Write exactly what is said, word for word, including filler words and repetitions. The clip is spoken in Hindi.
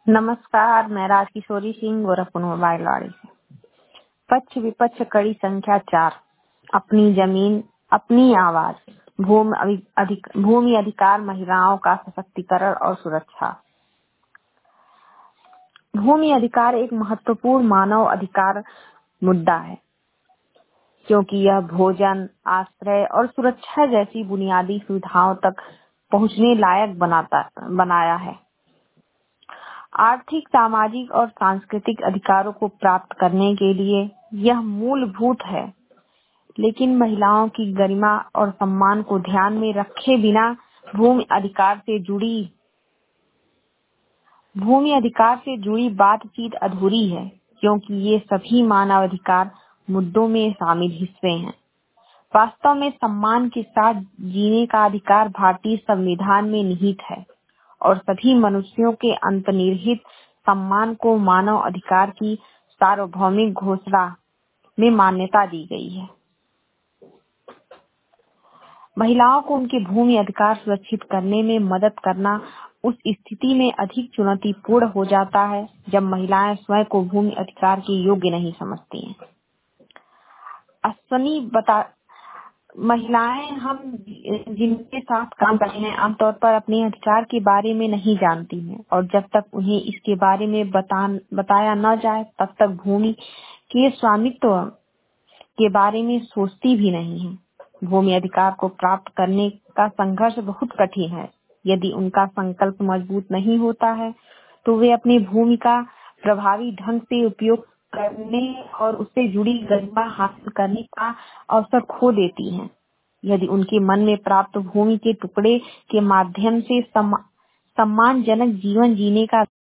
नमस्कार, मैं राजकिशोरी सिंह गोरखपुर मोबाइल वाड़ी से। पक्ष विपक्ष कड़ी संख्या चार। अपनी जमीन अपनी आवाज। भूमि अभि- अधिक भूमि अधिकार महिलाओं का सशक्तिकरण और सुरक्षा। भूमि अधिकार एक महत्वपूर्ण मानव अधिकार मुद्दा है, क्योंकि यह भोजन, आश्रय और सुरक्षा जैसी बुनियादी सुविधाओं तक पहुंचने लायक बनाता बनाया है। आर्थिक, सामाजिक और सांस्कृतिक अधिकारों को प्राप्त करने के लिए यह मूलभूत है, लेकिन महिलाओं की गरिमा और सम्मान को ध्यान में रखे बिना भूमि अधिकार से जुड़ी भूमि अधिकार से जुड़ी बातचीत अधूरी है, क्योंकि ये सभी मानवाधिकार मुद्दों में शामिल हिस्से हैं। वास्तव में सम्मान के साथ जीने का अधिकार भारतीय संविधान में निहित है और सभी मनुष्यों के अंतर्निहित सम्मान को मानव अधिकार की सार्वभौमिक घोषणा में मान्यता दी गई है। महिलाओं को उनके भूमि अधिकार सुरक्षित करने में मदद करना उस स्थिति में अधिक चुनौतीपूर्ण हो जाता है जब महिलाएं स्वयं को भूमि अधिकार के योग्य नहीं समझती हैं। अश्विनी बता महिलाएं हम जिनके साथ काम करते हैं आमतौर पर अपने अधिकार के बारे में नहीं जानती हैं, और जब तक उन्हें इसके बारे में बता, बताया न जाए तब तक भूमि के स्वामित्व के बारे में सोचती भी नहीं है। भूमि अधिकार को प्राप्त करने का संघर्ष बहुत कठिन है। यदि उनका संकल्प मजबूत नहीं होता है तो वे अपनी भूमि का प्रभावी ढंग से उपयोग करने और उससे जुड़ी गरिमा हासिल करने का अवसर खो देती हैं। यदि उनके मन में प्राप्त भूमि के टुकड़े के माध्यम से सम्मानजनक जीवन जीने का